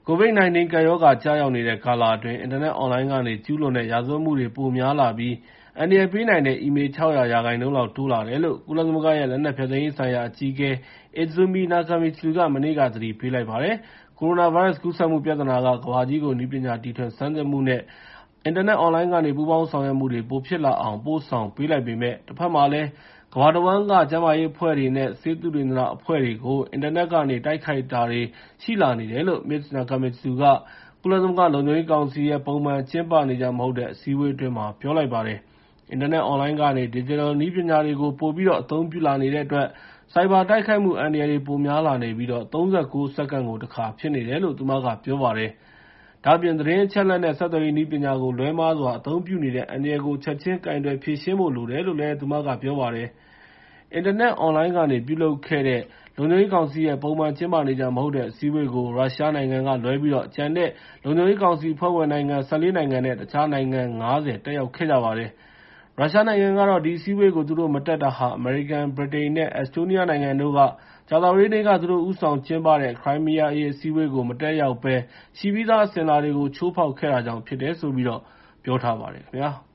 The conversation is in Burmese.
COVID-19 ကပ်ရောဂါကျရောက်နေတဲ့ကာလအတွင်း အင်တာနက်အွန်လိုင်းကနေ ကျူးလွန်တဲ့ရာဇဝတ်မှုတွေပိုများလာပြီး အန္တရာယ်ပေးနိုင်တဲ့ အီးမေးလ် ၆၀၀ ရာခိုင်နှုန်းလောက်တိုးလာတယ်လို့ ကုလသမဂ္ဂရဲ့ လက်နက်ဖျက်သိမ်းရေးဆိုင်ရာအကြီးအကဲ Izumi Nakamitsu က မနေ့က သတိပေးလိုက်ပါတယ်။ ကိုရိုနာဗိုင်းရပ်စ်ကူးစက်မှုပြဿနာက ကမ္ဘာကြီးကို နည်းပညာတီထွင်ဆန်းသစ်မှုနဲ့ အင်တာနက်အွန်လိုင်းကနေ ပူးပေါင်းဆောင်ရွက်မှုတွေ ပိုဖြစ်လာအောင် ပို့ဆောင်ပေးလိုက်ပေမယ့် တဘက်မှာလည်း ကမ္ဘာတဝန်းက ကျန်းမာရေးအဖွဲ့တွေနဲ့ ဆေးသုတေသနအဖွဲ့တွေကို အင်တာနက်ကနေ တိုက်ခိုက်တာတွေရှိလာနေတယ်လို့ Ms. Nakamitsu က ကုလသမဂ္ဂလုံခြုံရေးကောင်စီရဲ့ ပုံမှန်ကျင်းပနေကျမဟုတ်တဲ့ အစည်းအဝေးအတွင်း ပြောလိုက်ပါတယ်။ အင်တာနက်အွန်လိုင်းကနေ ဒစ်ဂျစ်တယ်နည်းပညာတွေကို ပိုပြီးတော့ အသုံးပြုလာနေတဲ့အတွက် ဆိုက်ဘာတိုက်ခိုက်မှုအန္တရာယ်တွေ ပိုများလာနေပြီး ၃၉ စက္ကန့်ကို တခါဖြစ်နေတယ်လို့ သူမကပြောပါတယ်။ ဒါ့အပြင် သတင်းအချက်အလက်နဲ့ ဆက်သွယ်ရေးနည်းပညာကို လွဲမှားစွာအသုံးပြုနေတဲ့အန္တရာယ်ကို ချက်ချင်းကိုင်တွယ်ဖြေရှင်းဖို့လိုတယ်လို့ သူမကပြောပါတယ်။ အင်တာနက်အွန်လိုင်းကနေ ပြုလုပ်ခဲ့တဲ့ လုံခြုံရေးကောင်စီရဲ့ ပုံမှန်ကျင်းပနေကျမဟုတ်တဲ့ အစည်းအဝေးကို ရုရှားနိုင်ငံကလွဲပြီး ကျန်တဲ့ လုံခြုံရေးကောင်စီအဖွဲ့ဝင်နိုင်ငံ ၁၄ နိုင်ငံနဲ့ တခြားနိုင်ငံ ၅၀ တက်ရောက်ခဲ့ကြပါတယ်။ ရုရှားနိုင်ငံကတော့ ဒီအစည်းအဝေးကို သူတို့မတက်တာဟာ အမေရိကန်၊ ဗြိတိန်နဲ့ အက်စတိုးနီးယားနိုင်ငံတို့က ကြာသပတေးနေ့က သူတို့ဦးဆောင်ကျင်းပတဲ့ ခရိုင်းမီးယားအရေး အစည်းအဝေးကို မတက်ရောက်ဘဲ ရှိပြီးသားအစဉ်အလာတွေကို ချိုးဖောက်ခဲ့တာကြောင့်ဖြစ်တယ်လို့ ပြောထားပါတယ်ခင်ဗျာ။